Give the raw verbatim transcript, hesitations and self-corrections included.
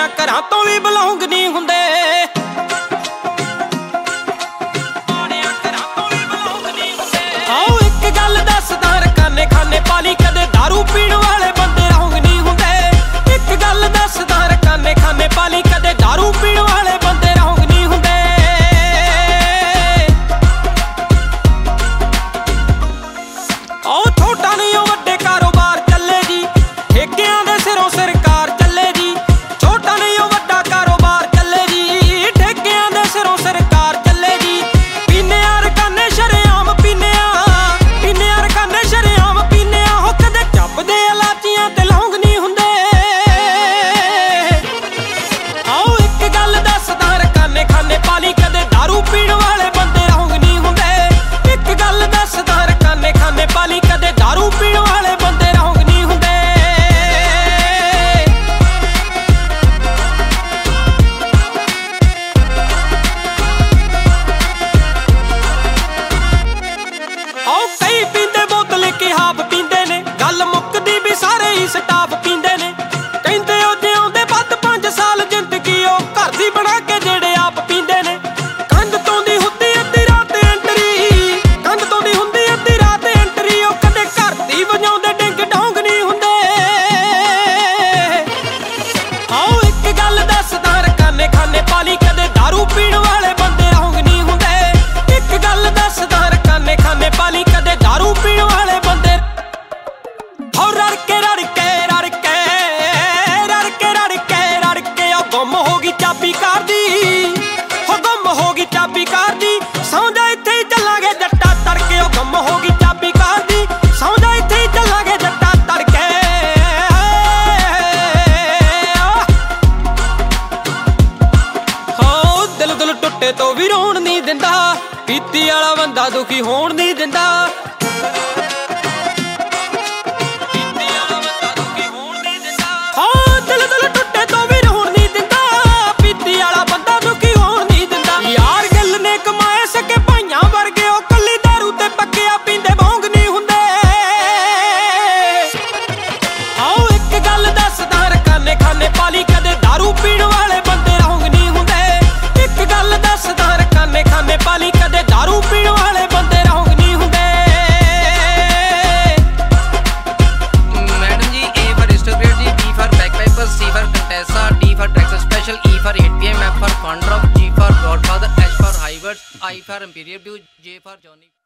ਘਰਾਂ ਤੋਂ ਵੀ ਬਿਲੋਂਗ ਨਹੀਂ ਹੁੰਦੇ। ਆਓ ਇੱਕ ਗੱਲ ਦੱਸਦਾ ਰਕਾਨੇ ਖਾਨੇ ਪਾਲੀ ਕਦੇ ਦਾਰੂ ਪੀਣ ਵਾਲੇ ਬੰਦੇ ਰੌਂਗ ਨਹੀਂ ਹੁੰਦੇ। ਇੱਕ ਗੱਲ ਦੱਸਦਾ ਰਕਾਨੇ ਖਾਨੇ ਪਾਲੀ ਕਦੇ ਦਾਰੂ ਪੀਣ ਵਾਲੇ ਬੰਦੇ ਰੌਂਗ ਨਹੀਂ ਹੁੰਦੇ। ਆਓ ਛੋਟਾ ਨਹੀਂ ਉਹ ਵੱਡੇ ਕਾਰੋਬਾਰ ਚੱਲੇ ਜੀ, ਠੇਕਿਆਂ ਦੇ ਸਿਰੋਂ ਸਰਕਾਰ ਚੱਲੇ ਜੀ। ਛੋਟਾ ਨਹੀਂ ਉਹ ਵੱਡਾ ਕਾਰੋਬਾਰ ਚੱਲੇ ਜੀ, ਠੇਕਿਆਂ ਦੇ ਸਿਰੋਂ ਸਰਕਾਰ ਚੱਲੇ ਜੀ। ਪੀਨੇ ਆ ਰਕਾਨੇ ਸ਼ਰੇਆਮ ਪੀਨੇ ਆ, ਪੀਨੇ ਆ ਰਕਾਨੇ ਸ਼ਰੇਆਮ ਪੀਨੇ ਆ। ਹੋ ਕਦੇ ਚੱਬਦੇ ਇਲਾਚੀਆਂ ਤੇ ਲੌਂਗ ਨਹੀਂ ਹੁੰਦੇ। ਆਓ ਇੱਕ ਗੱਲ ਦੱਸਦਾ ਰਕਾਨੇ ਖਾਨੇ ਪਾਲੀ ਕਦੇ ਦਾਰੂ ਪੀਣ ਵਾਲੇ ਬੰਦੇ ਰੌਂਗ ਨਹੀਂ ਹੁੰਦੇ। ਇੱਕ ਗੱਲ ਦੱਸਦਾ ਰਕਾਨੇ ਖਾਨੇ ਪਾਲੀ ਕਦੇ ਦਾਰੂ ਪੀਣ ਵਾਲੇ ਬੰਦੇ ਰੌਂਗ ਨਹੀਂ ਹੁੰਦੇ। ਆਓ ਕਈ ਪੀਂਦੇ ਬੋਤਲ ਕੇ ਹਾਫ ਪੀਂਦੇ ਨੇ, ਗੱਲ ਮੁੱਕਦੀ ਵੀ ਸਾਰੇ ਹੀ ਸਟਾਫ ਪੀਂਦੇ ਨੇ। ਕਹਿੰਦੇ ਉਹ ਜਿਉਂਦੇ ਵੱਧ ਪੰਜ ਸਾਲ ਜ਼ਿੰਦਗੀ ਉਹ ਘਰ ਦੀ ਬਣਾ ਕੇ ਜਿਹੜੇ ਆਪ ਪੀਂਦੇ ਨੇ। ਕੰਧ ਤੋਂ ਦੀ ਹੁੰਦੀ ਅੱਧੀ ਰਾਤ ਐਂਟਰੀ, ਕੰਧ ਤੋਂ ਦੀ ਹੁੰਦੀ ਅੱਧੀ ਰਾਤ ਐਂਟਰੀ। ਉਹ ਕਦੇ ਘਰ ਦੀ ਵਜਾਉਂਦੇ ਡਿੰਗ ਡੌਂਗ ਨਹੀਂ ਹੁੰਦੇ। ਆਓ ਇੱਕ ਗੱਲ ਦੱਸਦਾ ਰਕਾਨੇ ਖਾਨੇ ਪਾਲੀ ਕਦੇ ਦਾਰੂ ਪੀਣ ਵਾਲੇ ਬੰਦੇ ਰੌਂਗ ਨਹੀਂ ਹੁੰਦੇ। ਇੱਕ ਗੱਲ ਦੱਸਦਾ ਰਕਾਨੇ ਖਾਨੇ ਪਾਲੀ ਕਦੇ ਦਾਰੂ ਪੀਣ ਵਾਲੇ ਬੰਦੇ ਹੋ ਰੜ ਕੇ ਰੜ ਕੇ ਰੜ ਕੇ ਰੜ ਕੇ ਰੜ ਕੇ ਰੜ ਕੇ ਉਹ ਗੁੰਮ ਹੋ ਗਈ ਚਾਬੀ ਕਾਰ ਦੀ, ਹੋ ਗੁੰਮ ਹੋ ਗਈ ਚਾਬੀ ਕਾਰ ਦੀ। ਸੌਂ ਜਾ ਇੱਥੇ ਹੀ ਚੱਲਾਂਗੇ ਜੱਟਾ ਤੜਕੇ, ਉਹ ਗੁੰਮ ਹੋ ਗਈ ਚਾਬੀ ਕਾਰ ਦੀ। ਸੌਂ ਜਾ ਇੱਥੇ ਹੀ ਚੱਲਾਂਗੇ ਜੱਟਾ ਤੜਕੇ। ਹੋ ਦਿਲ ਦਿਲ ਟੁੱਟੇ ਤੋਂ ਵੀ ਰੋਣ ਨਹੀਂ ਦਿੰਦਾ, ਪੀਤੀ ਵਾਲਾ ਬੰਦਾ ਦੁਖੀ ਹੋਣ ਨਹੀਂ ਦਿੰਦਾ। ਹਾਂ ਦਿਲ ਦਿਲ ਟੁੱਟੇ ਤੋਂ ਵੀ ਰੋਣ ਨਹੀਂ ਦਿੰਦਾ, ਪੀਤੀ ਵਾਲਾ ਬੰਦਾ ਦੁਖੀ ਹੋਣ ਨਹੀਂ ਦਿੰਦਾ। ਯਾਰ ਗੱਲ ਨੇ ਕਮਾਏ ਸਕੇ ਭਾਈਆਂ ਵਰਗੇ, ਉਹ ਕੱਲੀ ਦਾਰੂ ਤੇ ਪੱਕਿਆ ਪੀਂਦੇ ਭੌਂਗ ਨਹੀਂ ਹੁੰਦੇ। ਆਓ ਇੱਕ ਗੱਲ ਦੱਸਦਾ ਰਕਾਨੇ ਖਾਨੇ ਪਾਲੀ ਕਦੇ ਦਾਰੂ ਪੀਣ ਵਾਲੇ ਬੰਦੇ ਰੌਂਗ ਨਹੀਂ ਹੁੰਦੇ। ਇੱਕ ਗੱਲ ਦੱਸਦਾ ਰਕਾਨੇ ਖਾਨੇ ਪਾਲੀ ਕਦੇ ਦਾਰੂ ਪੀਣ ਵਾਲੇ ਬੰਦੇ ਰੌਂਗ ਨਹੀਂ ਹੁੰਦੇ। Madam ji A for Aristocrat ji, B for Bagpipers, C for Contessa, D for Texas Special, E for eight P M, F for Fun Drop, G for Godfather, H for Hybrids, I for Imperial Dew, J for Johnny.